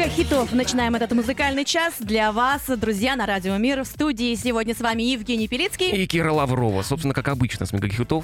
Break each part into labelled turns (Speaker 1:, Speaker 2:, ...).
Speaker 1: Мега-хитов. Начинаем этот музыкальный час для вас, друзья, на Радио Мир. В студии сегодня с вами Евгений Пелицкий.
Speaker 2: И Кира Лаврова. Собственно, как обычно, с Мега-хитов.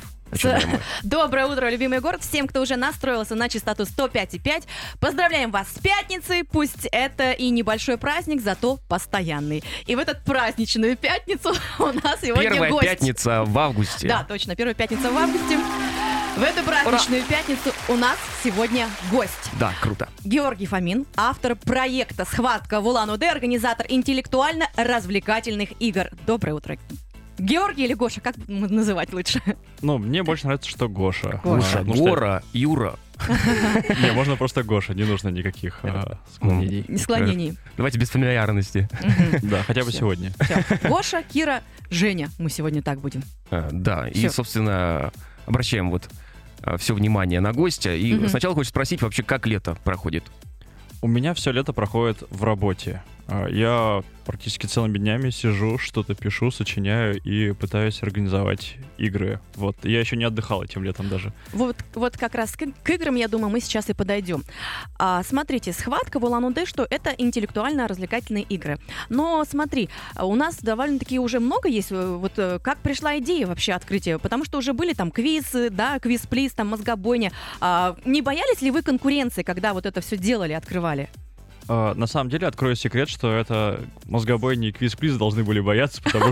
Speaker 1: Доброе утро, любимый город. Всем, кто уже настроился на частоту 105,5. Поздравляем вас с пятницей. Пусть это и небольшой праздник, зато постоянный. И в эту праздничную пятницу у нас сегодня
Speaker 2: Первая
Speaker 1: гость.
Speaker 2: пятница в августе.
Speaker 1: Да, точно, первая пятница в августе. В эту праздничную пятницу у нас сегодня гость.
Speaker 2: Да, круто.
Speaker 1: Георгий Фомин, автор проекта «Схватка в Улан-Удэ», организатор интеллектуально-развлекательных игр. Доброе утро. Георгий или Гоша, как называть лучше?
Speaker 3: Ну, мне больше нравится, что Гоша.
Speaker 2: Гоша, Гора, Юра.
Speaker 3: Не, можно просто Гоша, не нужно никаких склонений.
Speaker 1: Не склонений.
Speaker 2: Давайте без фамильярности.
Speaker 3: Да, хотя бы сегодня.
Speaker 1: Гоша, Кира, Женя. Мы сегодня так будем.
Speaker 2: Да, и, собственно, обращаем вот все внимание на гостя. И сначала хочу спросить вообще, как лето проходит?
Speaker 3: У меня все лето проходит в работе. Я практически целыми днями сижу, что-то пишу, сочиняю и пытаюсь организовать игры. Вот. Я еще не отдыхал этим летом даже.
Speaker 1: Вот как раз к играм, я думаю, мы сейчас и подойдем. Смотрите, «Схватка в Улан-Удэ», что это интеллектуально-развлекательные игры. Но смотри, у нас довольно-таки уже много есть. Вот как пришла идея вообще открытия? Потому что уже были там квизы, да, квиз-плиз, там мозгобойня. Не боялись ли вы конкуренции, когда вот это все делали, открывали?
Speaker 3: На самом деле, открою секрет, что это мозгобойни и квиз-плиз должны были бояться, потому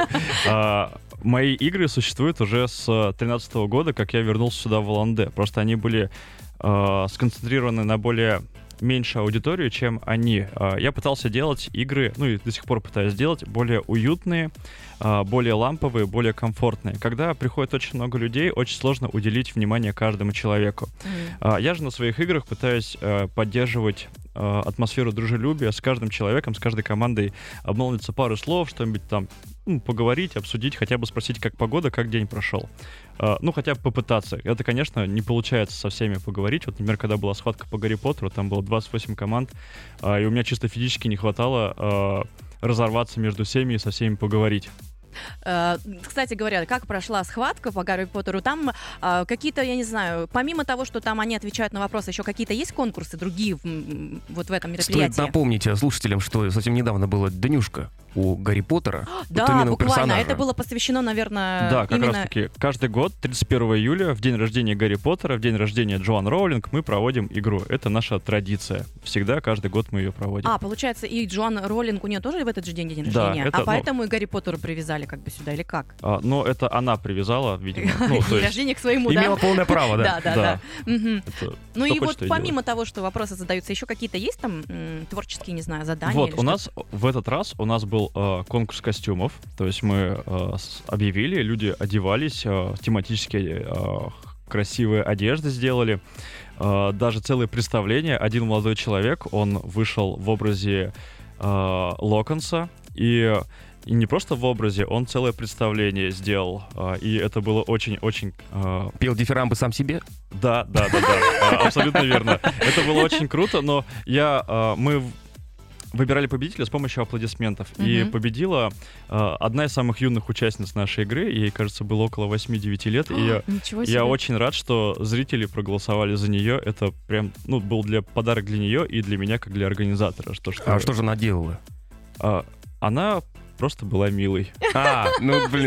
Speaker 3: что мои игры существуют уже с 2013 года, как я вернулся сюда в Улан-Удэ. Просто они были сконцентрированы на более меньшую аудиторию, чем они. Я пытался делать игры, ну и до сих пор пытаюсь делать, более уютные, более ламповые, более комфортные. Когда приходит очень много людей, очень сложно уделить внимание каждому человеку. Я же на своих играх пытаюсь поддерживать атмосферу дружелюбия с каждым человеком, с каждой командой, обмолвиться пару слов, что-нибудь там поговорить, обсудить, хотя бы спросить, как погода, как день прошел. Ну, хотя бы попытаться. Это, конечно, не получается со всеми поговорить. Вот, например, когда была схватка по Гарри Поттеру, там было 28 команд, и у меня чисто физически не хватало разорваться между всеми и со всеми поговорить.
Speaker 1: Кстати говоря, как прошла схватка по Гарри Поттеру? Там какие-то, я не знаю, помимо того, что там они отвечают на вопросы, еще какие-то есть конкурсы другие вот в этом мероприятии?
Speaker 2: Стоит напомнить слушателям, что совсем недавно была днюшка у Гарри Поттера.
Speaker 1: Да,
Speaker 2: вот
Speaker 1: буквально.
Speaker 2: персонажа.
Speaker 1: Это было посвящено, наверное,
Speaker 3: да, как раз-таки каждый год, 31 июля, в день рождения Гарри Поттера, в день рождения Джоан Роулинг, мы проводим игру. Это наша традиция. Всегда, каждый год мы ее проводим.
Speaker 1: Получается, и Джоан Роулинг, у нее тоже в этот же день рождения?
Speaker 3: Это,
Speaker 1: поэтому и Гарри Поттеру привязали как бы сюда, или как?
Speaker 3: Но это она привязала, видимо.
Speaker 1: День рождения к своему, да?
Speaker 2: Имела полное право, да?
Speaker 1: Да. Ну и вот помимо
Speaker 3: делать.
Speaker 1: того, что вопросы задаются, еще какие-то есть там творческие, не знаю, задания?
Speaker 3: Вот, у нас в этот раз был конкурс костюмов. То есть мы объявили, люди одевались, тематические красивые одежды сделали. Даже целое представление. Один молодой человек, он вышел в образе Локонса, и не просто в образе, он целое представление сделал. И это было очень-очень...
Speaker 2: Пел дифирамбы сам себе?
Speaker 3: Да, абсолютно верно. Это было очень круто, но мы выбирали победителя с помощью аплодисментов. И победила одна из самых юных участниц нашей игры. Ей, кажется, было около 8-9 лет. И я очень рад, что зрители проголосовали за нее. Это прям, был подарок для нее и для меня, как для организатора.
Speaker 2: Что же она делала?
Speaker 3: Она просто была милой.
Speaker 2: У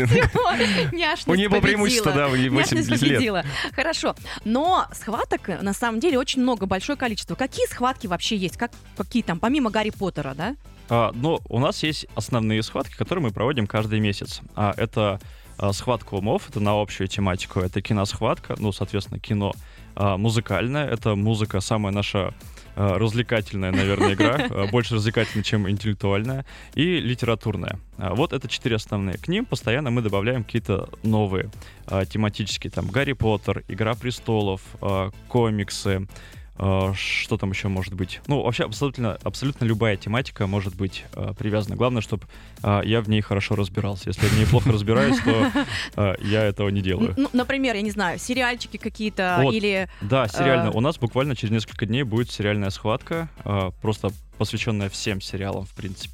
Speaker 2: нее было преимущество, да, 80 лет.
Speaker 1: Хорошо. Но схваток, на самом деле, очень много, большое количество. Какие схватки вообще есть? Какие там, помимо Гарри Поттера, да?
Speaker 3: У нас есть основные схватки, которые мы проводим каждый месяц. Это схватка умов, это на общую тематику. Это киносхватка, соответственно, кино. Музыкальная, это музыка, самая наша развлекательная, наверное, игра, больше развлекательная, чем интеллектуальная, и литературная. Вот это 4 основные. К ним постоянно мы добавляем какие-то новые тематические, там, Гарри Поттер, Игра престолов, комиксы, что там еще может быть? Вообще абсолютно любая тематика может быть привязана. Главное, чтобы я в ней хорошо разбирался. Если я в ней плохо разбираюсь, то я этого не делаю.
Speaker 1: Например, я не знаю, сериальчики какие-то или...
Speaker 3: Да, сериально. У нас буквально через несколько дней будет сериальная схватка, просто посвященная всем сериалам, в принципе.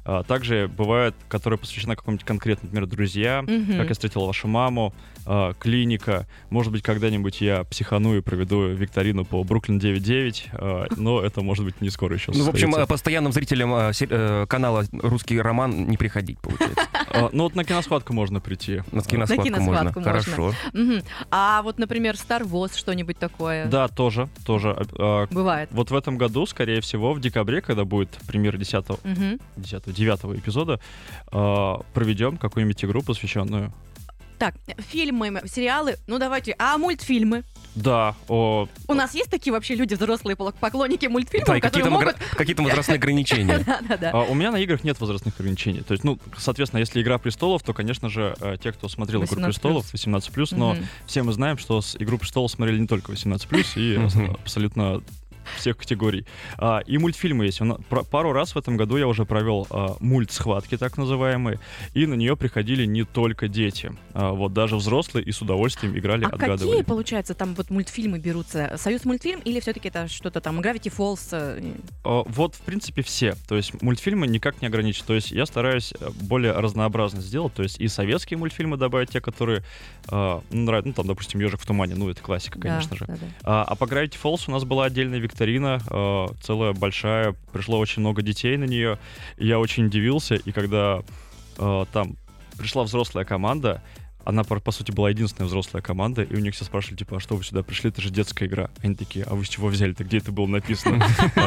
Speaker 3: Также бывают, которые посвящены какому-нибудь конкретному, например, «Друзья», «Как я встретил вашу маму», «Клиника». Может быть, когда-нибудь я психану и проведу викторину по «Бруклин 9.9», но это, может быть, не скоро еще
Speaker 2: Ну, в
Speaker 3: состоится.
Speaker 2: общем, постоянным зрителям канала «Русский роман» не приходить, получается.
Speaker 3: Ну, вот на киносхватку можно прийти.
Speaker 2: На киносхватку можно.
Speaker 1: киносхватку можно.
Speaker 2: Хорошо.
Speaker 1: А вот, например, Star Wars, что-нибудь такое?
Speaker 3: Да, тоже.
Speaker 1: Бывает.
Speaker 3: Вот в этом году, скорее всего, в декабре, когда будет премьера 9-го эпизода, проведем какую-нибудь игру, посвященную.
Speaker 1: Так, фильмы, сериалы, ну давайте, а мультфильмы?
Speaker 3: Да.
Speaker 1: У нас есть такие вообще люди, взрослые поклонники мультфильмов,
Speaker 2: Да, и
Speaker 1: которые могут...
Speaker 2: какие-то возрастные ограничения.
Speaker 1: Да.
Speaker 3: У меня на играх нет возрастных ограничений. То есть, соответственно, если «Игра престолов», то, конечно же, те, кто смотрел «Игру престолов», 18+, но все мы знаем, что «Игру престолов» смотрели не только 18+, и абсолютно всех категорий. И мультфильмы есть. Пару раз в этом году я уже провел мульт-схватки, так называемые, и на нее приходили не только дети. Вот даже взрослые и с удовольствием играли, отгадывали.
Speaker 1: Какие, получается, там вот мультфильмы берутся? Союз мультфильм или все-таки это что-то там, Gravity Falls?
Speaker 3: Вот, в принципе, все. То есть мультфильмы никак не ограничены. То есть я стараюсь более разнообразно сделать. То есть и советские мультфильмы добавить, те, которые нравятся. Там, допустим, «Ежик в тумане». Ну, это классика, конечно же. А по Gravity Falls у нас была отдельная викторина, целая большая, пришло очень много детей на нее, и я очень удивился, и когда там пришла взрослая команда, она, по сути, была единственная взрослая команда, и у них все спрашивали, типа, а что вы сюда пришли, это же детская игра. Они такие, а вы с чего взяли-то, где это было написано?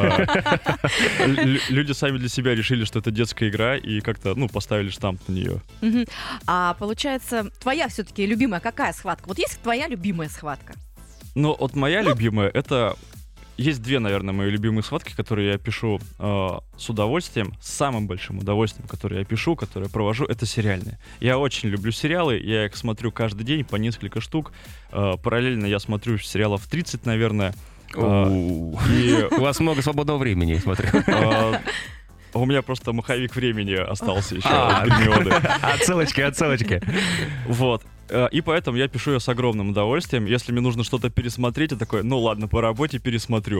Speaker 3: Люди сами для себя решили, что это детская игра, и как-то, поставили штамп на нее.
Speaker 1: А получается, твоя все-таки любимая какая схватка? Вот есть твоя любимая схватка?
Speaker 3: Вот моя любимая, это... Есть две, наверное, мои любимые схватки, которые я пишу с удовольствием, с самым большим удовольствием, которые я пишу, которые я провожу, это сериальные. Я очень люблю сериалы, я их смотрю каждый день, по несколько штук. Параллельно я смотрю сериалов 30, наверное.
Speaker 2: У вас много свободного времени, смотрю.
Speaker 3: У меня просто маховик времени остался еще от периода.
Speaker 2: Отсылочки.
Speaker 3: Вот. И поэтому я пишу ее с огромным удовольствием. Если мне нужно что-то пересмотреть, я такой, ладно, по работе пересмотрю.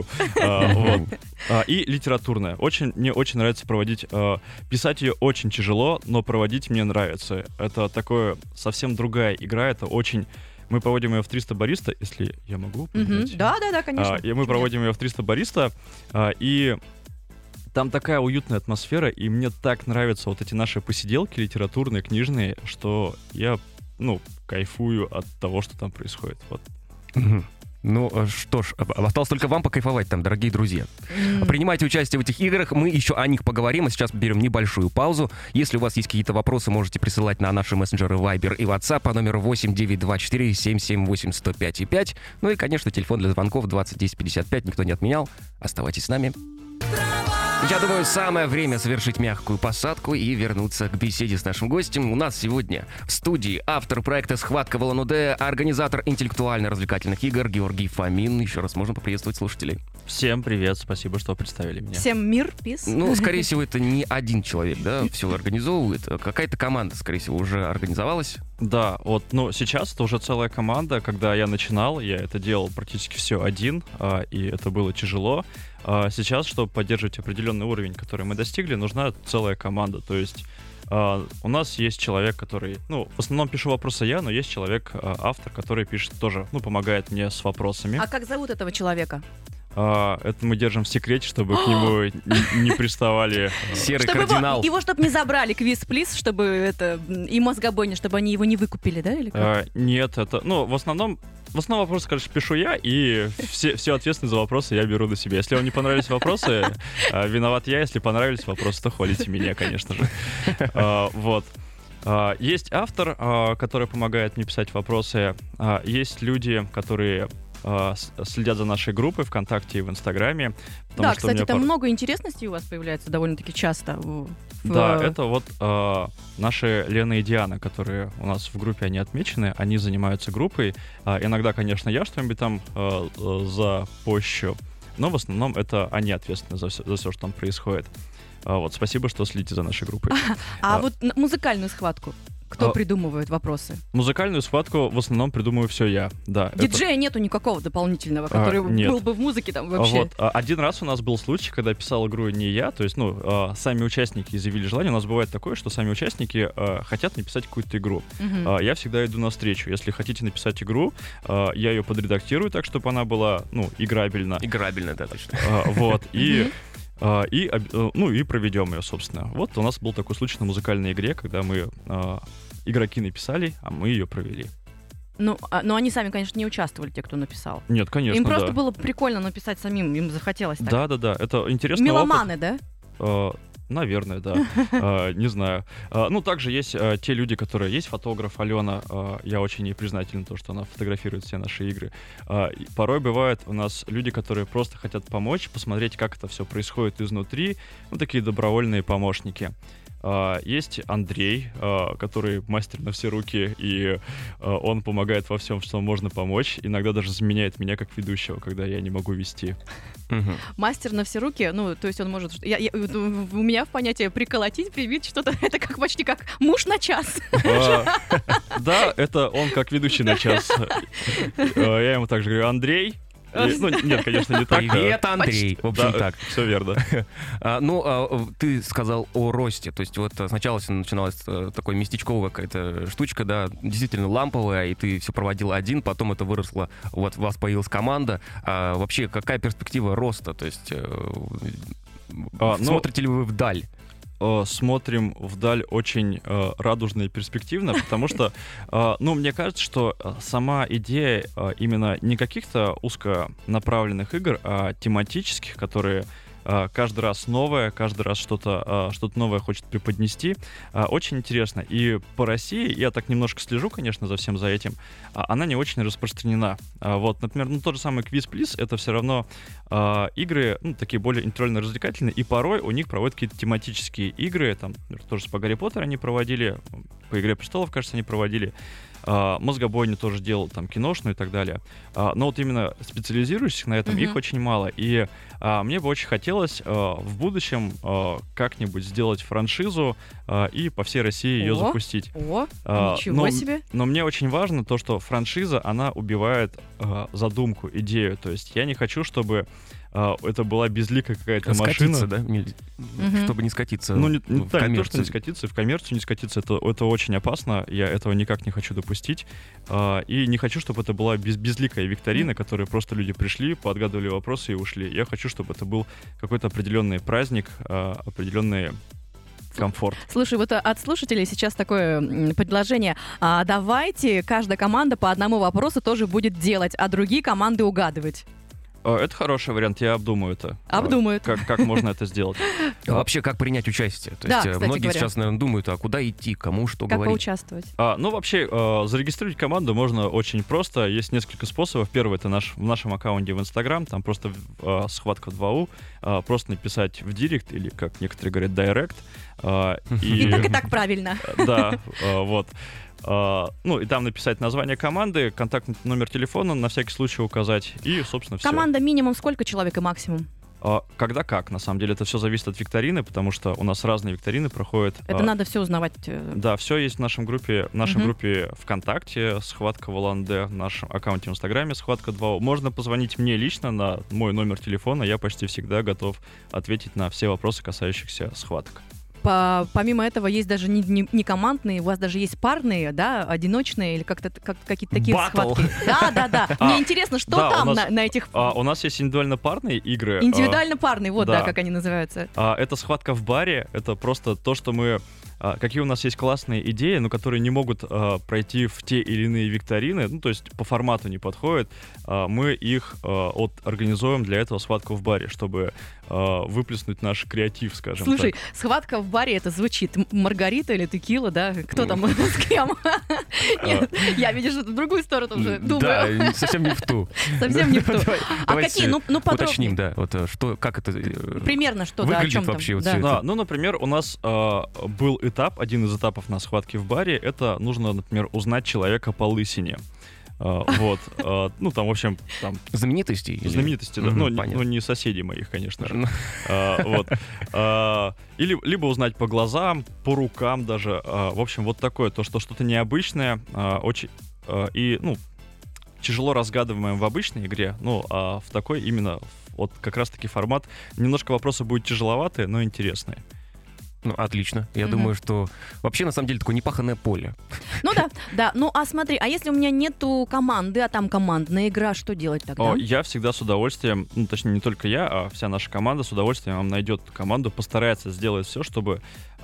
Speaker 3: И литературная. Мне очень нравится проводить... Писать ее очень тяжело, но проводить мне нравится. Это такое совсем другая игра. Это очень... Мы проводим ее в 300 бариста, если я могу.
Speaker 1: Да, конечно.
Speaker 3: И мы проводим ее в 300 бариста, и... Там такая уютная атмосфера, и мне так нравятся вот эти наши посиделки литературные, книжные, что я, кайфую от того, что там происходит. Вот.
Speaker 2: Ну что ж, осталось только вам покайфовать там, дорогие друзья. Принимайте участие в этих играх, мы еще о них поговорим, а сейчас берем небольшую паузу. Если у вас есть какие-то вопросы, можете присылать на наши мессенджеры Viber и WhatsApp по номеру 8-924-778-105,5. Ну и, конечно, телефон для звонков 20 10 55, никто не отменял. Оставайтесь с нами. Я думаю, самое время совершить мягкую посадку и вернуться к беседе с нашим гостем. У нас сегодня в студии автор проекта «Схватка в Улан-Удэ», организатор интеллектуально-развлекательных игр Георгий Фомин. Еще раз можно поприветствовать слушателей.
Speaker 3: Всем привет, спасибо, что представили меня.
Speaker 1: Всем мир, пис.
Speaker 2: Скорее всего, это не один человек, да, все организовывает. Какая-то команда, скорее всего, уже организовалась.
Speaker 3: Да, сейчас это уже целая команда. Когда я начинал, я это делал практически все один, и это было тяжело. Сейчас, чтобы поддерживать определенный уровень, который мы достигли, нужна целая команда. То есть у нас есть человек, который... в основном пишу вопросы я, но есть человек, автор, который пишет тоже, помогает мне с вопросами.
Speaker 1: А как зовут этого человека?
Speaker 3: Это мы держим в секрете, чтобы к нему не приставали.
Speaker 2: Серый кардинал.
Speaker 1: Его, чтобы не забрали квиз-плиз, чтобы это... И мозгобойня, чтобы они его не выкупили, да? Или как?
Speaker 3: Нет, это... в основном вопросы, конечно, пишу я, и все ответственность за вопросы я беру на себя. Если вам не понравились вопросы, виноват я. Если понравились вопросы, то хвалите меня, конечно же. Вот. Есть автор, который помогает мне писать вопросы. Есть люди, которые... следят за нашей группой ВКонтакте и в Инстаграме.
Speaker 1: Да, кстати, там много интересностей у вас появляется довольно-таки часто.
Speaker 3: Да, это наши Лена и Диана, которые у нас в группе, они отмечены, они занимаются группой. Иногда, конечно, я что-нибудь там запощу, но в основном это они ответственны за все, что там происходит. Спасибо, что следите за нашей группой.
Speaker 1: Вот музыкальную схватку. Кто придумывает вопросы?
Speaker 3: Музыкальную схватку в основном придумываю все я, да.
Speaker 1: Диджея нету никакого дополнительного, который был бы в музыке там вообще.
Speaker 3: Вот, один раз у нас был случай, когда писал игру не я, то есть, сами участники изъявили желание. У нас бывает такое, что сами участники хотят написать какую-то игру. Я всегда иду навстречу. Если хотите написать игру, я ее подредактирую так, чтобы она была, играбельна.
Speaker 2: Играбельна, да, точно.
Speaker 3: Вот, и проведем ее, собственно. Вот у нас был такой случай на музыкальной игре, когда мы игроки написали, а мы ее провели.
Speaker 1: Но они сами, конечно, не участвовали, те, кто написал.
Speaker 3: Нет, конечно,
Speaker 1: им просто было прикольно написать самим, им захотелось так.
Speaker 3: Да, это интересно.
Speaker 1: Меломаны, да?
Speaker 3: Наверное, да. Не знаю. Также есть те люди, которые... Есть фотограф Алена. Я очень ей признателен, то, что она фотографирует все наши игры. Порой бывают у нас люди, которые просто хотят помочь, посмотреть, как это все происходит изнутри. Такие добровольные помощники. Есть Андрей, который мастер на все руки, и он помогает во всем, что можно помочь. Иногда даже заменяет меня как ведущего, когда я не могу вести.
Speaker 1: Мастер на все руки, то есть он может... У меня в понятии приколотить, прибить что-то, это почти как муж на час.
Speaker 3: Да, это он как ведущий на час. Я ему также говорю: Андрей. Нет, конечно, не так.
Speaker 2: Привет, Андрей. В общем, так.
Speaker 3: Все верно.
Speaker 2: Ты сказал о росте. То есть вот сначала начиналась такой местечковая какая-то штучка, да, действительно ламповая, и ты все проводил один, потом это выросло, вот у вас появилась команда. Вообще, какая перспектива роста? То есть смотрите ли вы вдаль?
Speaker 3: Смотрим вдаль очень радужно и перспективно, потому что, мне кажется, что сама идея именно не каких-то узконаправленных игр, а тематических, которые каждый раз новое, каждый раз что-то новое хочет преподнести. Очень интересно. И по России, я так немножко слежу, конечно, за всем за этим, она не очень распространена. Вот, например, тот же самый Quiz Please, это все равно игры, такие более интеллектуально-развлекательные, и порой у них проводят какие-то тематические игры, там, тоже по Гарри Поттеру они проводили, по Игре престолов, кажется, они проводили. Мозгобойню тоже делал, там, киношную и так далее. Но вот именно специализирующихся на этом их очень мало. И мне бы очень хотелось в будущем как-нибудь сделать франшизу и по всей России ее запустить.
Speaker 1: Ничего себе!
Speaker 3: Но мне очень важно то, что франшиза, она убивает задумку, идею. То есть я не хочу, чтобы это была безликая какая-то машина.
Speaker 2: Да? Чтобы не скатиться в
Speaker 3: не
Speaker 2: коммерцию.
Speaker 3: Не то, что не скатиться, в коммерцию не скатиться. Это очень опасно. Я этого никак не хочу допустить. И не хочу, чтобы это была безликая викторина, которой просто люди пришли, поотгадывали вопросы и ушли. Я хочу, чтобы это был какой-то определенный праздник, определенный комфорт.
Speaker 1: Слушай, вот от слушателей сейчас такое предложение. Давайте каждая команда по одному вопросу тоже будет делать, а другие команды угадывать.
Speaker 3: Это хороший вариант, я обдумаю это.
Speaker 1: Обдумают.
Speaker 3: Как можно это сделать?
Speaker 2: Вообще, как принять участие? То
Speaker 1: Да,
Speaker 2: есть
Speaker 1: кстати
Speaker 2: многие
Speaker 1: говоря.
Speaker 2: сейчас, наверное, думают, а куда идти, кому что
Speaker 1: Как
Speaker 2: говорить?
Speaker 1: поучаствовать?
Speaker 3: Вообще, зарегистрировать команду можно очень просто. Есть несколько способов. Первый — это в нашем аккаунте в Instagram. Там просто схватка 2У. Просто написать в директ, или, как некоторые говорят, директ.
Speaker 1: И так правильно.
Speaker 3: Да, вот. И там написать название команды, контактный номер телефона, на всякий случай указать, и, собственно, все.
Speaker 1: Команда минимум сколько человек и максимум?
Speaker 3: Когда как, на самом деле, это все зависит от викторины, потому что у нас разные викторины проходят.
Speaker 1: Это надо все узнавать.
Speaker 3: Да, все есть в нашей группе ВКонтакте, схватка в Оланде, в нашем аккаунте в Инстаграме, схватка 2. Можно позвонить мне лично на мой номер телефона, я почти всегда готов ответить на все вопросы, касающихся схваток.
Speaker 1: Помимо этого есть даже не командные, у вас даже есть парные, да, одиночные или как-то какие-то такие схватки. Да. Мне интересно, что там на этих...
Speaker 3: У нас есть индивидуально-парные игры.
Speaker 1: Индивидуально-парные, вот, да, как они называются.
Speaker 3: Это схватка в баре, это просто то, что мы... Какие у нас есть классные идеи, но которые не могут пройти в те или иные викторины, то есть по формату не подходят, мы их организуем для этого схватку в баре, чтобы выплеснуть наш креатив, скажем так.
Speaker 1: Слушай, схватка в баре, это звучит Маргарита или текила, да? Кто там с кем? Нет, я, видишь, в другую сторону уже думаю.
Speaker 2: Да, совсем не в ту.
Speaker 1: Совсем не в ту. А какие, подробнее?
Speaker 2: Уточним, да, вот как это...
Speaker 1: Примерно что, да, о чем там?
Speaker 2: Вообще вот все это?
Speaker 3: Например, у нас был один из этапов на схватке в баре, это нужно, например, узнать человека по лысине. Вот. Ну, там, в общем, там...
Speaker 2: Знаменитостей?
Speaker 3: Знаменитости, да. Ну, не соседей моих, конечно же. Вот. Либо узнать по глазам, по рукам даже. В общем, вот такое, то, что что-то необычное, очень... И, ну, тяжело разгадываемое в обычной игре, ну, а в такой именно вот как раз-таки формат. Немножко вопросы будут тяжеловатые, но интересные.
Speaker 2: Ну, отлично. Я думаю, что вообще, на самом деле, такое непаханное поле.
Speaker 1: Ну да. Ну, а смотри, а если у меня нету команды, а там командная игра, что делать тогда?
Speaker 3: Я всегда с удовольствием, ну, точнее, не только я, а вся наша команда с удовольствием вам найдет команду, постарается сделать все, чтобы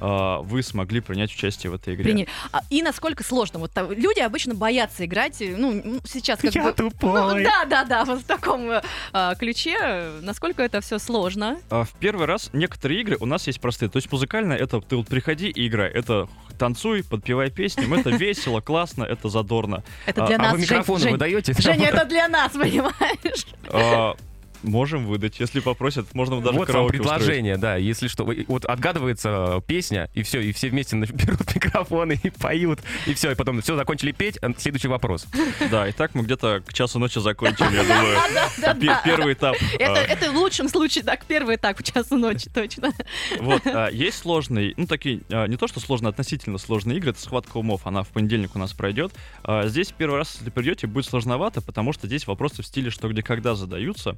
Speaker 3: вы смогли принять участие в этой игре.
Speaker 1: И насколько сложно? Вот люди обычно боятся играть, ну, сейчас как
Speaker 2: я
Speaker 1: бы...
Speaker 2: тупой.
Speaker 1: Да, вот в таком ключе. Насколько это все сложно?
Speaker 3: В первый раз некоторые игры у нас есть простые. То есть музыкально это ты вот приходи и играй. Это танцуй, подпевай песням. Это весело, классно, это задорно.
Speaker 1: Это для нас,
Speaker 2: а вы микрофоны выдаете?
Speaker 1: Женя, это для нас, понимаешь?
Speaker 3: Можем выдать, если попросят, можно даже
Speaker 2: вот
Speaker 3: караоке
Speaker 2: предложение, да, если что. Вот отгадывается песня, и все вместе берут микрофоны и поют, и все, и потом все, закончили петь, следующий вопрос.
Speaker 3: Да, и так мы где-то к часу ночи закончили, я думаю, первый этап.
Speaker 1: Это в лучшем случае, так, первый этап к часу ночи, точно.
Speaker 3: Вот, есть сложные, ну, такие, не то, что сложные, относительно сложные игры, это «Схватка умов», она в понедельник у нас пройдет. Здесь первый раз, если придете, будет сложновато, потому что здесь вопросы в стиле «что, где, когда» задаются.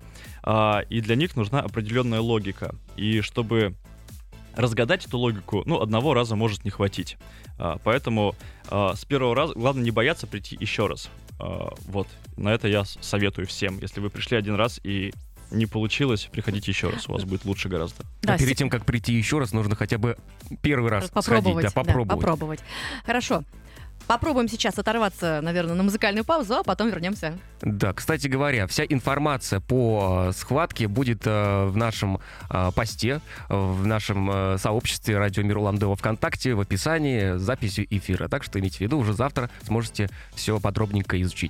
Speaker 3: И для них нужна определенная логика. И чтобы разгадать эту логику, ну, одного раза может не хватить. Поэтому с первого раза главное не бояться прийти еще раз. Вот. На это я советую всем. Если вы пришли один раз и не получилось, приходите еще раз, у вас будет лучше гораздо.
Speaker 2: Да, перед тем, как прийти еще раз, нужно хотя бы первый раз сходить, попробовать.
Speaker 1: Хорошо. Попробуем сейчас оторваться, наверное, на музыкальную паузу, а потом вернемся.
Speaker 2: Да, кстати говоря, вся информация по схватке будет в нашем посте, в нашем сообществе «Радио Мир Улан-Удэ» во ВКонтакте, в описании с записью эфира. Так что имейте в виду, уже завтра сможете все подробненько изучить.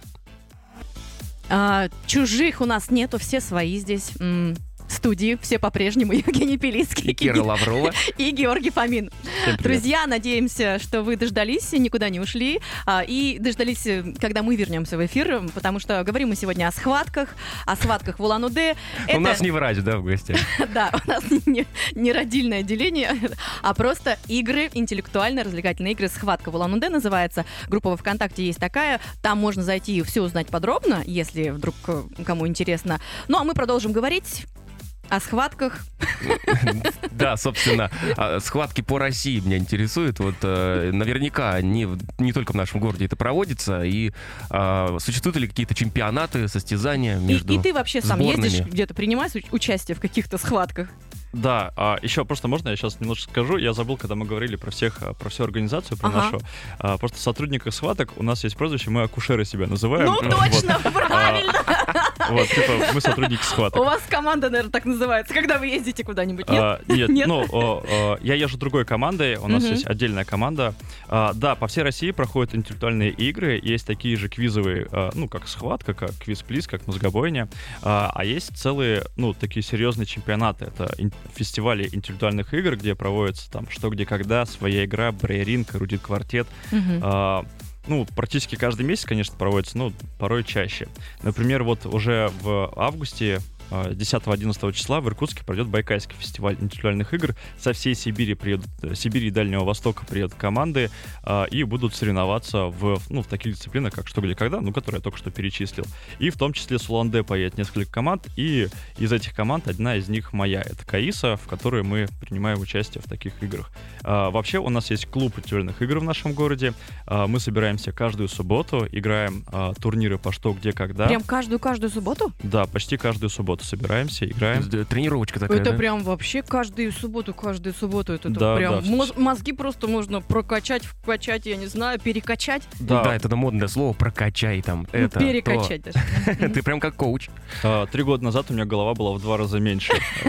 Speaker 1: Чужих у нас нету, все свои здесь. Студии все по-прежнему. Евгений Пелицкий.
Speaker 2: И Кира Лаврова.
Speaker 1: И Георгий Фомин. Друзья, надеемся, что вы дождались, никуда не ушли. И дождались, когда мы вернемся в эфир, потому что говорим мы сегодня о схватках в Улан-Удэ.
Speaker 2: У нас не врач, да, в гостях?
Speaker 1: Да, у нас не родильное отделение, а просто игры, интеллектуально-развлекательные игры. «Схватка в Улан-Удэ» называется. Группа во ВКонтакте есть такая. Там можно зайти и все узнать подробно, если вдруг кому интересно. Ну, а мы продолжим говорить о схватках.
Speaker 2: Да, собственно, схватки по России меня интересуют. Вот наверняка не только в нашем городе это проводится. И существуют ли какие-то чемпионаты, состязания между
Speaker 1: И ты вообще сам
Speaker 2: сборными?
Speaker 1: ездишь где-то, принимаешь участие в каких-то схватках?
Speaker 3: Да, еще просто можно я сейчас немножко скажу? Я забыл, когда мы говорили про всю организацию, про нашу. Просто в сотрудниках схваток у нас есть прозвище, мы акушеры себя называем.
Speaker 1: Ну, точно, правильно!
Speaker 3: Вот, типа, мы сотрудники схваток.
Speaker 1: У вас команда, наверное, так называется, когда вы ездите куда-нибудь, нет?
Speaker 3: Нет, ну, я езжу другой командой, у нас есть отдельная команда. Да, по всей России проходят интеллектуальные игры, есть такие же квизовые, ну, как схватка, как квиз-плиз, как мозгобойня, а есть целые, ну, такие серьезные чемпионаты. Это фестивали интеллектуальных игр, где проводятся там «Что, где, когда», «Своя игра», «Брейринг», «Эрудит квартет». Ну, практически каждый месяц, конечно, проводится, но порой чаще. Например, вот уже в августе 10-11 числа в Иркутске пройдет Байкальский фестиваль интеллектуальных игр. Со всей Сибири и Дальнего Востока приедут команды и будут соревноваться в таких дисциплинах, как «Что, где, когда», которые я только что перечислил. И в том числе с Улан-Удэ поедет несколько команд, и из этих команд одна из них моя. Это КАИСа, в которой мы принимаем участие в таких играх. Вообще у нас есть клуб интеллектуальных игр в нашем городе. Мы собираемся каждую субботу, играем турниры по «Что, где, когда».
Speaker 1: Прям каждую субботу?
Speaker 3: Да, почти каждую субботу собираемся, играем.
Speaker 2: Тренировочка такая,
Speaker 1: это
Speaker 2: да?
Speaker 1: прям вообще каждую субботу. Это
Speaker 3: да,
Speaker 1: прям
Speaker 3: да.
Speaker 1: Мозги просто можно прокачать, вкачать, я не знаю, перекачать.
Speaker 2: Да, это модное слово «прокачай» там. Это,
Speaker 1: перекачать
Speaker 2: то.
Speaker 1: даже.
Speaker 2: Ты прям как коуч.
Speaker 3: 3 года назад у меня голова была в 2 раза меньше.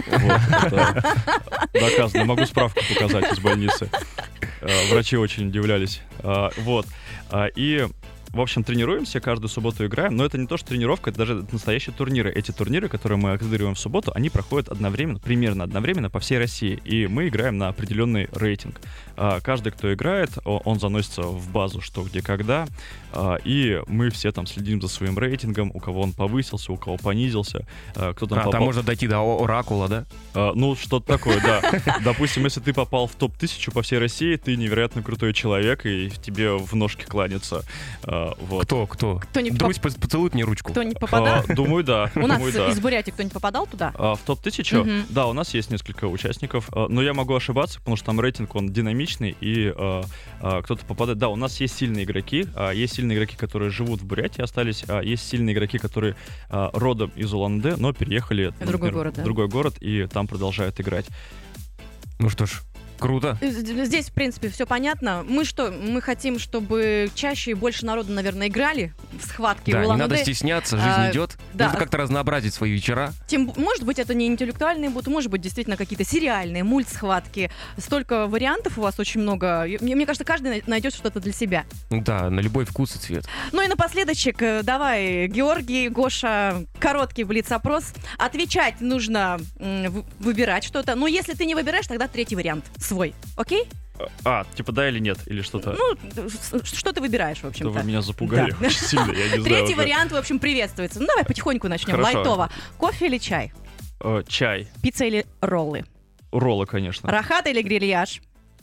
Speaker 3: Это доказано. Могу справку показать из больницы. Врачи очень удивлялись. Вот. И в общем, тренируемся, каждую субботу играем, но это не то, что тренировка, это даже настоящие турниры. Эти турниры, которые мы отыгрываем в субботу, они проходят одновременно, примерно одновременно по всей России, и мы играем на определенный рейтинг. Каждый, кто играет, он заносится в базу «Что, где, когда», и мы все там следим за своим рейтингом, у кого он повысился, у кого понизился, кто там попал.
Speaker 2: Там можно дойти до оракула, да?
Speaker 3: Ну, что-то такое, да. Допустим, если ты попал в топ-1000 по всей России, ты невероятно крутой человек, и тебе в ножки кланяться. Вот.
Speaker 2: Кто?
Speaker 1: не
Speaker 2: Друзь, поцелует мне ручку.
Speaker 1: Кто не попадал?
Speaker 3: Думаю, да.
Speaker 1: У нас из Бурятии кто-нибудь попадал туда?
Speaker 3: В топ-1000? Да, у нас есть несколько участников, но я могу ошибаться, потому что там рейтинг, он динамичный, и кто-то попадает. Да, у нас есть сильные игроки, которые живут в Бурятии, остались, есть сильные игроки, которые родом из Улан-Удэ, но переехали
Speaker 1: в другой город,
Speaker 3: и там продолжают играть.
Speaker 2: Ну что ж, круто.
Speaker 1: Здесь, в принципе, все понятно. Мы хотим, чтобы чаще и больше народу, наверное, играли в схватки.
Speaker 2: Да, не надо стесняться, жизнь идет.
Speaker 1: Да.
Speaker 2: Нужно как-то разнообразить свои вечера.
Speaker 1: Может быть, это не интеллектуальные будут, может быть, действительно какие-то сериальные, мультсхватки. Столько вариантов у вас очень много. Мне кажется, каждый найдет что-то для себя.
Speaker 2: Да, на любой вкус и цвет.
Speaker 1: Ну и напоследочек, давай, Георгий, Гоша, короткий блиц-опрос. Отвечать нужно выбирать что-то. Но если ты не выбираешь, тогда третий вариант свой. Окей?
Speaker 3: Типа да или нет, или что-то?
Speaker 1: Ну, что ты выбираешь, в общем-то.
Speaker 3: Вы меня запугали
Speaker 1: Да.
Speaker 3: очень сильно, я не знаю.
Speaker 1: Третий вариант, в общем, приветствуется. Ну, давай потихоньку начнем.
Speaker 3: Хорошо.
Speaker 1: Лайтово. Кофе или чай?
Speaker 3: Чай.
Speaker 1: Пицца или роллы?
Speaker 3: Роллы, конечно.
Speaker 1: Рахат или грильяж?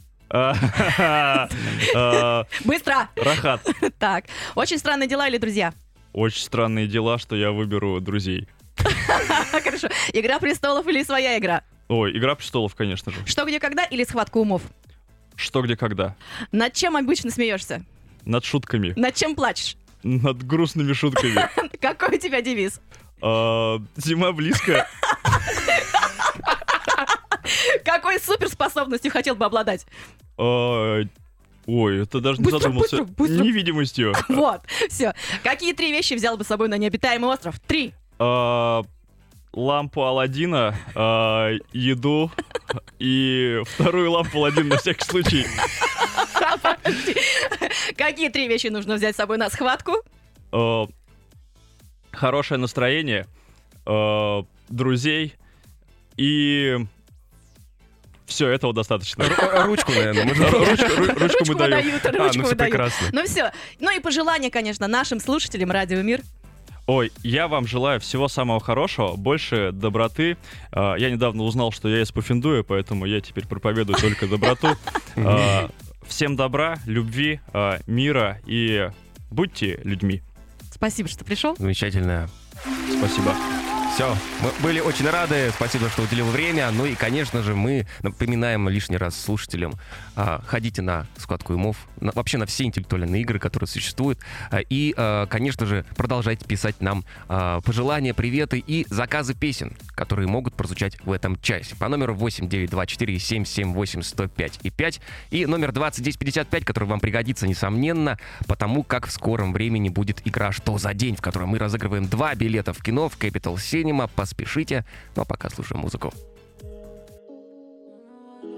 Speaker 1: Быстро!
Speaker 3: Рахат.
Speaker 1: Так. Очень странные дела или друзья?
Speaker 3: Очень странные дела, что я выберу друзей.
Speaker 1: Хорошо. Игра престолов или своя игра?
Speaker 3: Ой, «Игра престолов», конечно же.
Speaker 1: Что, где, когда или схватка умов?
Speaker 3: Что, где, когда.
Speaker 1: Над чем обычно смеешься?
Speaker 3: Над шутками.
Speaker 1: Над чем плачешь?
Speaker 3: Над грустными шутками.
Speaker 1: Какой у тебя девиз?
Speaker 3: Зима близко.
Speaker 1: Какой суперспособностью хотел бы обладать?
Speaker 3: Ой, это даже не
Speaker 1: Быстро,
Speaker 3: задумался.
Speaker 1: быстро.
Speaker 3: Невидимостью.
Speaker 1: Вот, все. Какие 3 вещи взял бы с собой на необитаемый остров? 3.
Speaker 3: Лампу Аладдина, еду и вторую лампу Аладдина на всякий случай.
Speaker 1: Какие 3 вещи нужно взять с собой на схватку?
Speaker 3: Хорошее настроение, друзей и... Все, этого достаточно.
Speaker 2: Ручку, наверное.
Speaker 3: Ручку мы даем.
Speaker 1: Ручку
Speaker 2: все
Speaker 1: выдают.
Speaker 2: прекрасно.
Speaker 1: Ну все. Ну и пожелания, конечно, нашим слушателям Радио Мир.
Speaker 3: Ой, я вам желаю всего самого хорошего, больше доброты. Я недавно узнал, что я из Пуффендуя, поэтому я теперь проповедую только доброту. Всем добра, любви, мира и будьте людьми.
Speaker 1: Спасибо, что пришел.
Speaker 2: Замечательно.
Speaker 3: Спасибо.
Speaker 2: Все, мы были очень рады, спасибо, что уделил время. Ну и, конечно же, мы напоминаем лишний раз слушателям, ходите на схватку умов, вообще на все интеллектуальные игры, которые существуют. И, конечно же, продолжайте писать нам пожелания, приветы и заказы песен, которые могут прозвучать в этом часе. По номеру 8924-778-105,5 и номер 201055, который вам пригодится, несомненно, потому как в скором времени будет игра «Что за день?», в которой мы разыгрываем 2 билета в кино в Capital Cinema. Поспешите, ну а пока слушаем музыку.